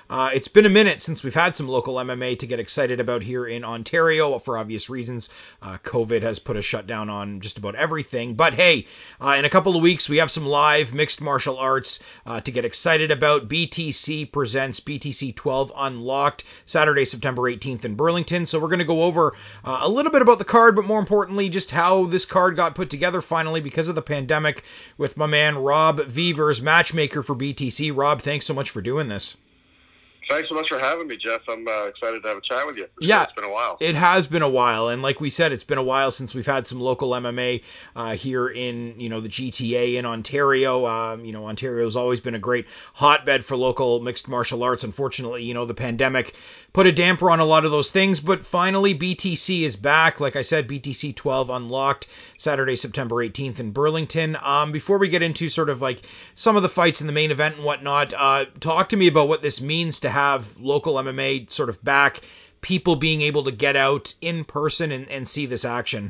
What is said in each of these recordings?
It's been a minute since we've had some local MMA to get excited about here in Ontario for obvious reasons. COVID has put a shutdown on just about everything. But hey, in a couple of weeks, we have some live mixed martial arts to get excited about. BTC presents BTC 12 Unlocked, Saturday, September 18th in Burlington. So we're going to go over a little bit about the card, but more importantly, just how this card got put together finally because of the pandemic with my man Rob Vevers, matchmaker for BTC. Rob, thanks so much for doing this. Thanks so much for having me, Jeff. I'm excited to have a chat with you. Yeah, it's been a while. It has been a while, and like we said, it's been a while since we've had some local MMA here in the GTA in Ontario. Ontario's always been a great hotbed for local mixed martial arts. Unfortunately, the pandemic put a damper on a lot of those things, but finally BTC is back. Like I said, BTC 12 Unlocked, Saturday, September 18th in Burlington. Before we get into sort of like some of the fights in the main event and whatnot, talk to me about what this means to have local MMA sort of back, people being able to get out in person and see this action.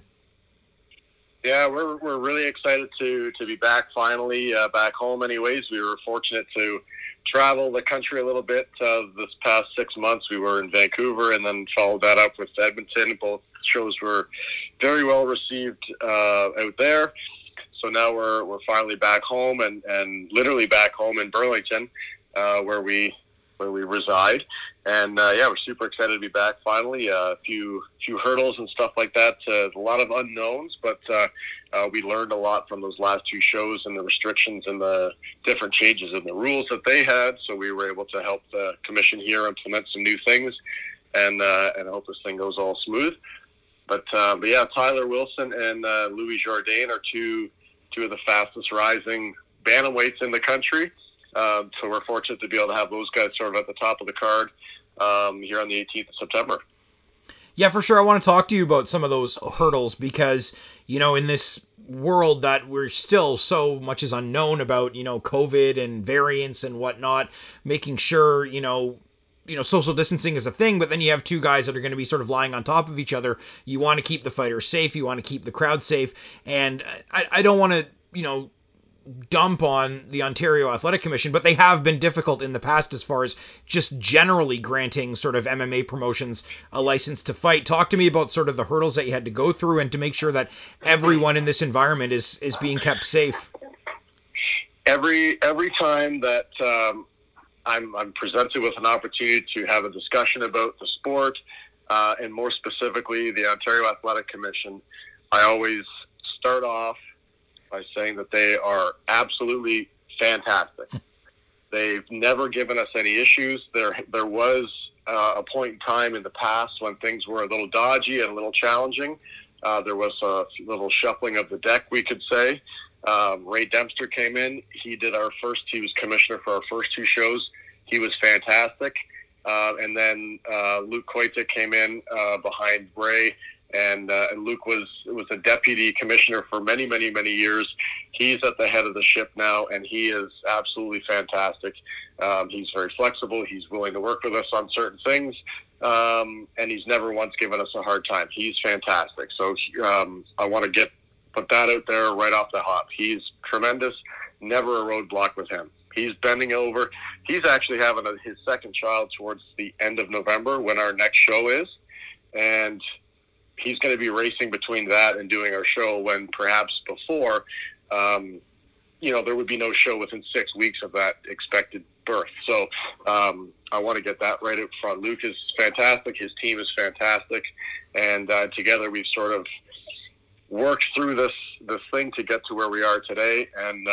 Yeah, we're really excited to be back finally, back home anyways. We were fortunate to travel the country a little bit this past 6 months. We were in Vancouver and then followed that up with Edmonton. Both shows were very well received out there. So now we're finally back home and literally back home in Burlington, where we reside, and we're super excited to be back finally. A few hurdles and stuff like that, a lot of unknowns, but we learned a lot from those last two shows and the restrictions and the different changes in the rules that they had. So we were able to help the commission here implement some new things, and hope this thing goes all smooth. But yeah, Tyler Wilson and Louis Jourdain are two of the fastest rising bantamweights in the country. So we're fortunate to be able to have those guys sort of at the top of the card here on the 18th of September. Yeah, for sure. I want to talk to you about some of those hurdles because, in this world that we're still so much is unknown about, COVID and variants and whatnot, making sure, social distancing is a thing, but then you have two guys that are going to be sort of lying on top of each other. You want to keep the fighters safe. You want to keep the crowd safe. And I don't want to, dump on the Ontario Athletic Commission, but they have been difficult in the past as far as just generally granting sort of MMA promotions a license to fight. Talk to me about sort of the hurdles that you had to go through and to make sure that everyone in this environment is being kept safe. Every time that I'm presented with an opportunity to have a discussion about the sport, and more specifically the Ontario Athletic Commission, I always start off by saying that they are absolutely fantastic. They've never given us any issues. There was a point in time in the past when things were a little dodgy and a little challenging. There was a little shuffling of the deck, we could say. Ray Dempster came in. He was commissioner for our first two shows. He was fantastic. And then Luke Koita came in behind Ray. And Luke was a deputy commissioner for many, many, many years. He's at the head of the ship now, and he is absolutely fantastic. He's very flexible. He's willing to work with us on certain things, and he's never once given us a hard time. He's fantastic. So I want to put that out there right off the hop. He's tremendous. Never a roadblock with him. He's bending over. He's actually having his second child towards the end of November when our next show is, and he's going to be racing between that and doing our show when perhaps before, there would be no show within 6 weeks of that expected birth. So I want to get that right up front. Luke is fantastic. His team is fantastic. And together we've sort of worked through this thing to get to where we are today. And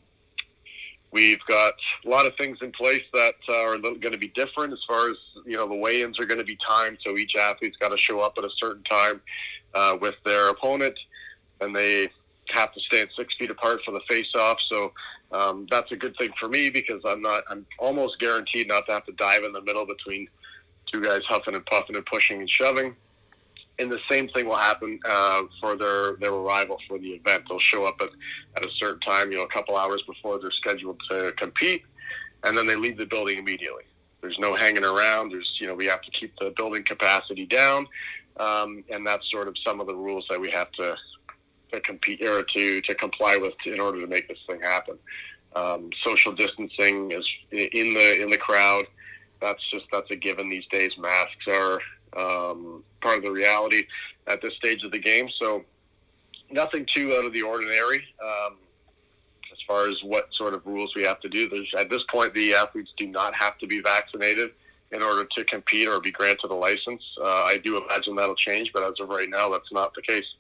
we've got a lot of things in place that are going to be different as far as, the weigh-ins are going to be timed. So each athlete's got to show up at a certain time with their opponent, and they have to stand 6 feet apart for the face-off. So that's a good thing for me because I'm almost guaranteed not to have to dive in the middle between two guys huffing and puffing and pushing and shoving. And the same thing will happen for their arrival for the event. They'll show up at a certain time, a couple hours before they're scheduled to compete, and then they leave the building immediately. There's no hanging around. We have to keep the building capacity down, and that's sort of some of the rules that we have to compete or to comply with in order to make this thing happen. Social distancing is in the crowd. that's a given these days. Masks are part of the reality at this stage of the game. So nothing too out of the ordinary as far as what sort of rules we have to do. At this point, the athletes do not have to be vaccinated in order to compete or be granted a license. I do imagine that'll change, but as of right now, that's not the case.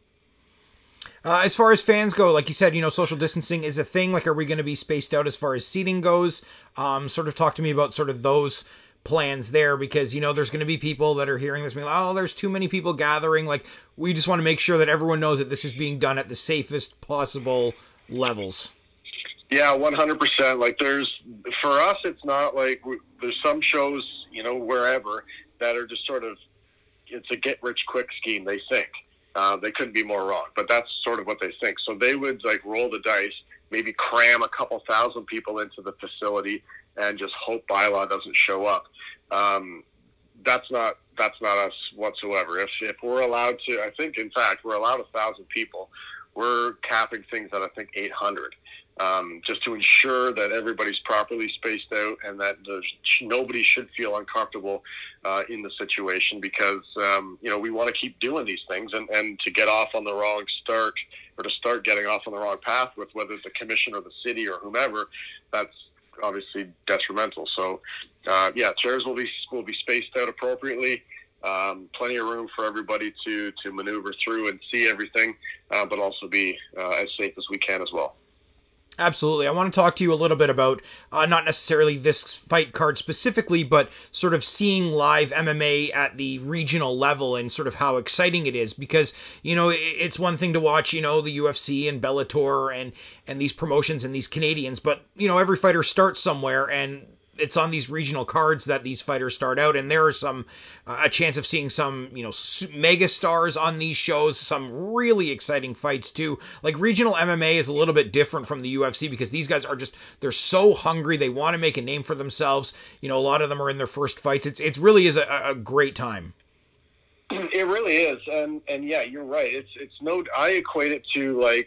As far as fans go, like you said, social distancing is a thing. Like, are we going to be spaced out as far as seating goes? Sort of talk to me about sort of those plans there, because, there's going to be people that are hearing this being like, oh, there's too many people gathering. Like, we just want to make sure that everyone knows that this is being done at the safest possible levels. Yeah, 100%. Like, for us, it's not like there's some shows, wherever that are just sort of, it's a get-rich-quick scheme, they think. They couldn't be more wrong, but that's sort of what they think. So they would roll the dice, maybe cram a couple thousand people into the facility and just hope bylaw doesn't show up. That's not us whatsoever. If we're allowed to, I think in fact we're allowed 1,000 people. We're capping things at I think 800, just to ensure that everybody's properly spaced out and that nobody should feel uncomfortable in the situation, because we want to keep doing these things, and to get off on the wrong start, or to start getting off on the wrong path with whether it's the commission or the city or whomever, that's obviously detrimental. So chairs will be spaced out appropriately. Plenty of room for everybody to maneuver through and see everything, but also be as safe as we can as well. Absolutely. I want to talk to you a little bit about not necessarily this fight card specifically, but sort of seeing live MMA at the regional level and sort of how exciting it is, because, it's one thing to watch, the UFC and Bellator and these promotions and these Canadians, but, every fighter starts somewhere, and it's on these regional cards that these fighters start out, and there are a chance of seeing some, mega stars on these shows, some really exciting fights too. Like, regional MMA is a little bit different from the UFC, because these guys they're so hungry, they want to make a name for themselves. A lot of them are in their first fights. It really is a great time. It really is, and yeah, you're right. I equate it to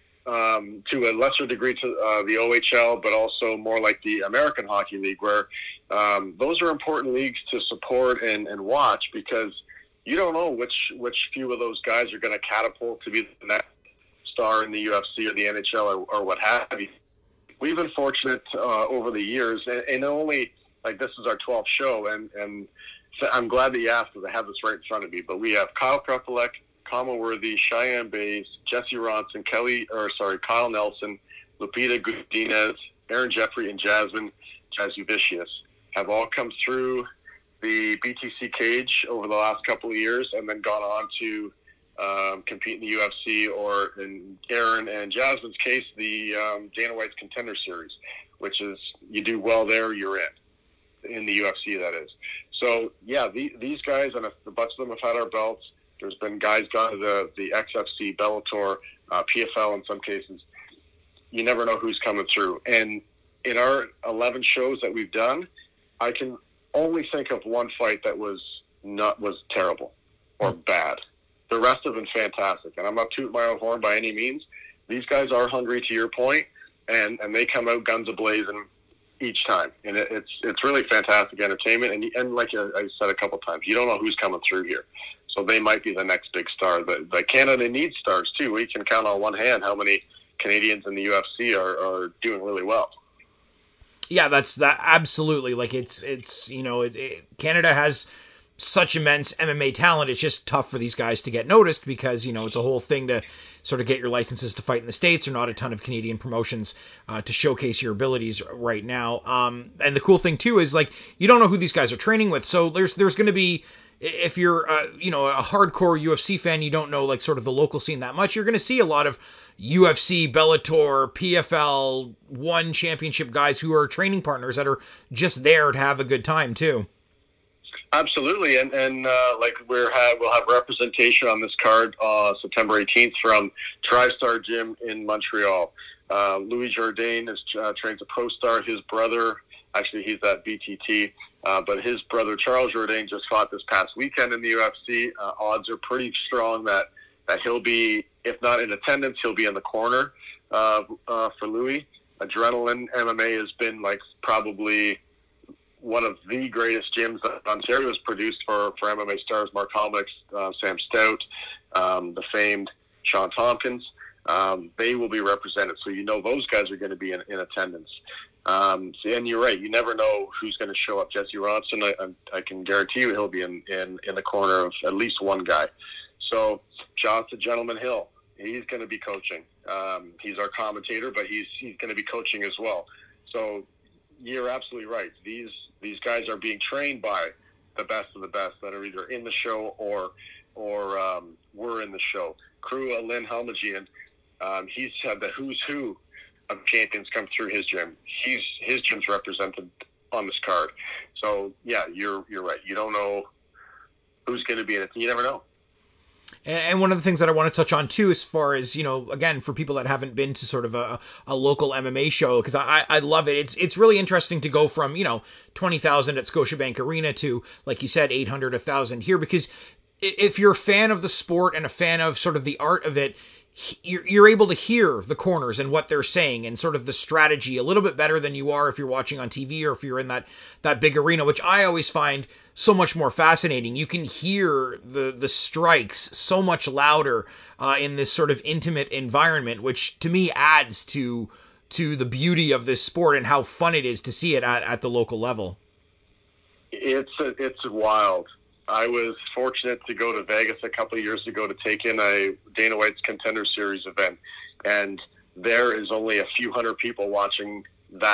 to a lesser degree to the OHL, but also more like the American Hockey League, where those are important leagues to support and watch, because you don't know which few of those guys are going to catapult to be the next star in the UFC or the NHL or what have you. We've been fortunate over the years, and only, this is our 12th show, and I'm glad that you asked, because I have this right in front of me, but we have Kyle Krepelek, Kama Worthy, Cheyenne Bays, Jesse Ronson, Kyle Nelson, Lupita Godinez, Aaron Jeffrey, and Jasmine Jasuvicius have all come through the BTC cage over the last couple of years, and then gone on to compete in the UFC, or in Aaron and Jasmine's case, the Dana White's Contender Series, which is, you do well there, you're in the UFC, that is. So, yeah, these guys, and a bunch of them have had our belts. There's been guys gone to the XFC, Bellator, PFL in some cases. You never know who's coming through. And in our 11 shows that we've done, I can only think of one fight that was terrible or bad. The rest have been fantastic. And I'm not tooting my own horn by any means. These guys are hungry, to your point, and they come out guns a-blazing each time. And it's really fantastic entertainment. And like I said a couple times, you don't know who's coming through here. So they might be the next big star. But Canada needs stars too. We can count on one hand how many Canadians in the UFC are doing really well. Yeah, that's absolutely. Like, it's Canada has such immense MMA talent. It's just tough for these guys to get noticed, because it's a whole thing to sort of get your licenses to fight in the States. There are not a ton of Canadian promotions to showcase your abilities right now. And the cool thing too is, you don't know who these guys are training with. So there's going to be, if you're a hardcore UFC fan, you don't know sort of the local scene that much, you're going to see a lot of UFC, Bellator, PFL, one championship guys who are training partners that are just there to have a good time too. Absolutely, and we'll have representation on this card September 18th from TriStar Gym in Montreal. Louis Jourdain trains a pro star. His brother, actually he's at BTT, but his brother Charles Jourdain just fought this past weekend in the UFC. Odds are pretty strong that he'll be, if not in attendance, he'll be in the corner for Louis. Adrenaline MMA has been probably one of the greatest gyms that Ontario has produced for MMA stars, Mark Hominick, Sam Stout, the famed Sean Tompkins. They will be represented. So those guys are going to be in attendance. And you're right. You never know who's going to show up. Jesse Ronson, I can guarantee you he'll be in the corner of at least one guy. So Jonathan Gentleman Hill, he's going to be coaching. He's our commentator, but he's going to be coaching as well. So you're absolutely right. These guys are being trained by the best of the best that are either in the show or were in the show. Crew Lynn Helmagian, he's had the who's who of champions come through his gym. His gym's represented on this card. So yeah, you're right. You don't know who's going to be in it. You never know. And one of the things that I want to touch on too, as far as, again, for people that haven't been to sort of a local MMA show, because I love it. It's really interesting to go from, 20,000 at Scotiabank Arena to, like you said, 800, 1,000 here, because if you're a fan of the sport and a fan of sort of the art of it, you're able to hear the corners and what they're saying and sort of the strategy a little bit better than you are if you're watching on TV or if you're in that big arena, which I always find so much more fascinating. You can hear the strikes so much louder in this sort of intimate environment, which to me adds to the beauty of this sport and how fun it is to see it at the local level. It's wild. I was fortunate to go to Vegas a couple of years ago to take in a Dana White's Contender Series event, and there is only a few hundred people watching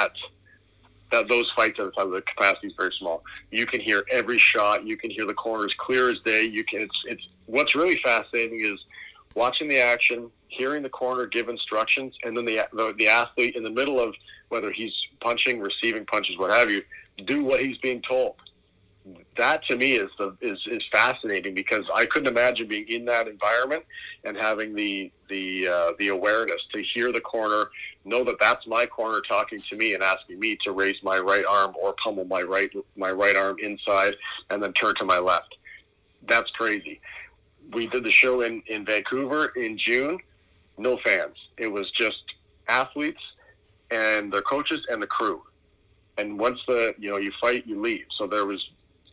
those fights at the time. The capacity is very small. You can hear every shot. You can hear the corners clear as day. It's what's really fascinating is watching the action, hearing the corner give instructions, and then the athlete in the middle of whether he's punching, receiving punches, what have you, do what he's being told. That to me is fascinating, because I couldn't imagine being in that environment and having the awareness to hear the corner, know that that's my corner talking to me and asking me to raise my right arm or pummel my right arm inside and then turn to my left. That's crazy. We did the show in Vancouver in June. No fans. It was just athletes and their coaches and the crew. And once you fight, you leave. So there was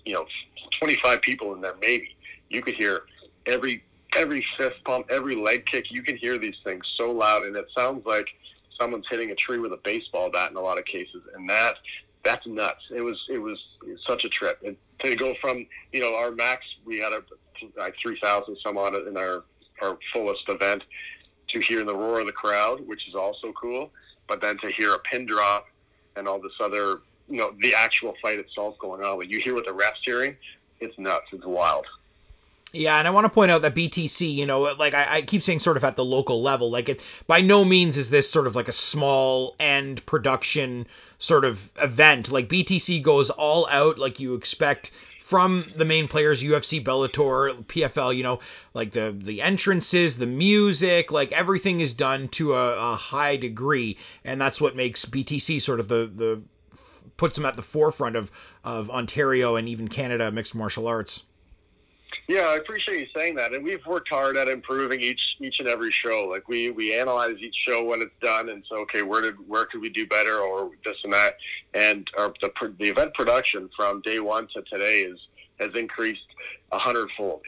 25 people in there, maybe. You could hear every fist pump, every leg kick. You can hear these things so loud, and it sounds like someone's hitting a tree with a baseball bat in a lot of cases, and that's nuts. It was such a trip. And to go from our max, we had 3,000 some odd in our fullest event, to hearing the roar of the crowd, which is also cool, but then to hear a pin drop and all this other, the actual fight itself going on. When you hear what the ref's hearing, it's nuts. It's wild. Yeah, and I want to point out that BTC, I keep saying sort of at the local level, by no means is this sort of like a small end production sort of event. Like, BTC goes all out like you expect from the main players, UFC, Bellator, PFL, like the entrances, the music, like everything is done to a high degree. And that's what makes BTC sort of puts them at the forefront of Ontario and even Canada mixed martial arts. Yeah, I appreciate you saying that. And we've worked hard at improving each and every show. Like we analyze each show when it's done and say, okay, where could we do better, or this and that. And the event production from day one to today has increased 100-fold.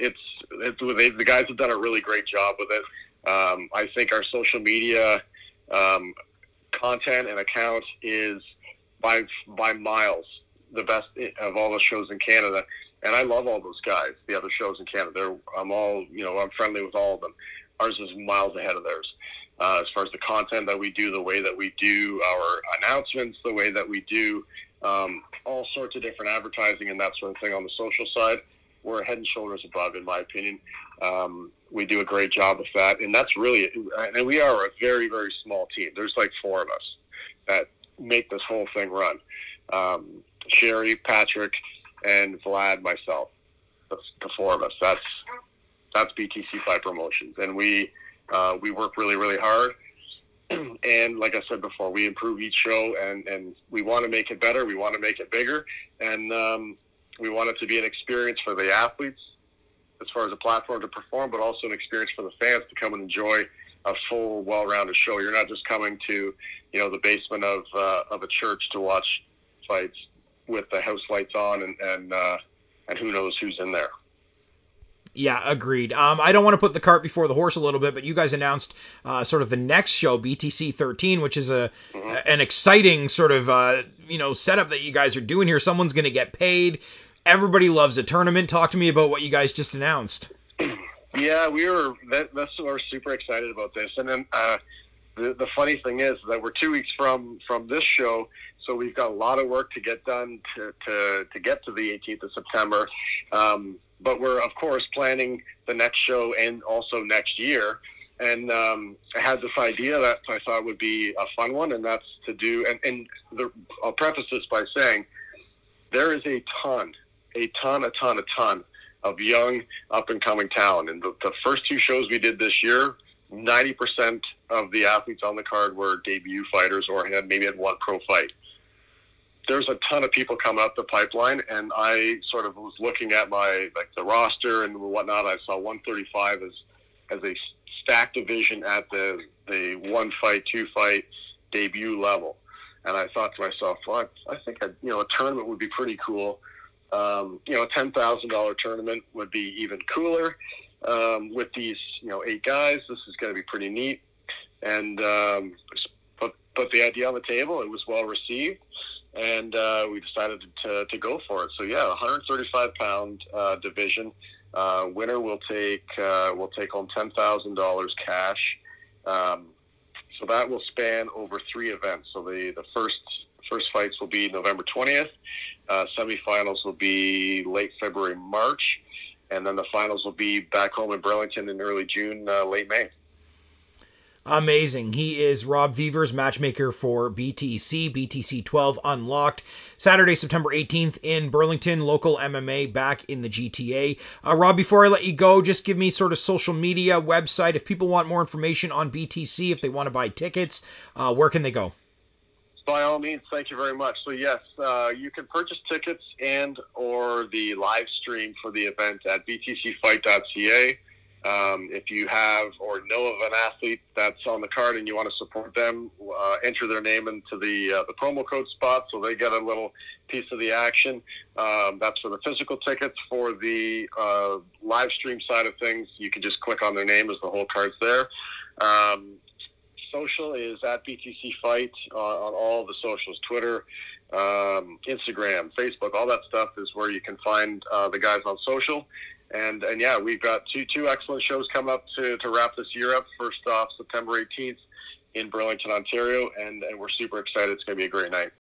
The guys have done a really great job with it. I think our social media content and account is by miles the best of all the shows in Canada, and I love all those guys. The other shows in Canada, I'm friendly with all of them. Ours is miles ahead of theirs as far as the content that we do, the way that we do our announcements, the way that we do all sorts of different advertising and that sort of thing on the social side. We're head and shoulders above, in my opinion. We do a great job with that, and that's really. And we are a very, very small team. There's like 4 of us that make this whole thing run. Sherry, Patrick, and Vlad, myself. That's the 4 of us. That's BTC Fight Promotions, and we work really, really hard. And like I said before, we improve each show, and we want to make it better. We want to make it bigger, and we want it to be an experience for the athletes as far as a platform to perform, but also an experience for the fans to come and enjoy a full, well-rounded show. You're not just coming to, the basement of a church to watch fights. with the house lights on and who knows who's in there. Yeah, agreed. I don't want to put the cart before the horse a little bit, but you guys announced sort of the next show, BTC 13, which is an exciting sort of setup that you guys are doing here. Someone's going to get paid. Everybody loves a tournament. Talk to me about what you guys just announced. Yeah, we're super excited about this. And then the funny thing is that we're 2 weeks from this show, so we've got a lot of work to get done to get to the 18th of September. But we're, of course, planning the next show and also next year. And I had this idea that I thought would be a fun one, and that's to do, I'll preface this by saying there is a ton of young, up-and-coming talent. And the first 2 shows we did this year, 90% of the athletes on the card were debut fighters or had one pro fight. There's a ton of people coming up the pipeline, and I sort of was looking at the roster and whatnot. I saw 135 as a stacked division at the 1 fight, 2 fight debut level. And I thought to myself, well, I think a tournament would be pretty cool. A $10,000 tournament would be even cooler. With these 8 guys, this is going to be pretty neat. And put the idea on the table. It was well received. And we decided to go for it. So yeah, 135-pound division. Winner will take home $10,000 cash. So that will span over 3 events. So the first fights will be November 20th. Semifinals will be late February, March, and then the finals will be back home in Burlington in early June, late May. Amazing. He is Rob Vevers, matchmaker for BTC 12 Unlocked. Saturday, September 18th in Burlington, local MMA back in the GTA. Rob, before I let you go, just give me sort of social media, website. If people want more information on BTC, if they want to buy tickets, where can they go? By all means, thank you very much. So yes, you can purchase tickets and or the live stream for the event at btcfight.ca. If you have or know of an athlete that's on the card and you want to support them, enter their name into the promo code spot so they get a little piece of the action. That's for the physical tickets. For the live stream side of things, you can just click on their name as the whole card's there. Social is at BTC Fight on all the socials, Twitter, Instagram, Facebook, all that stuff is where you can find the guys on social. And yeah, we've got two excellent shows coming up to wrap this year up. First off, September 18th in Burlington, Ontario, and we're super excited. It's going to be a great night.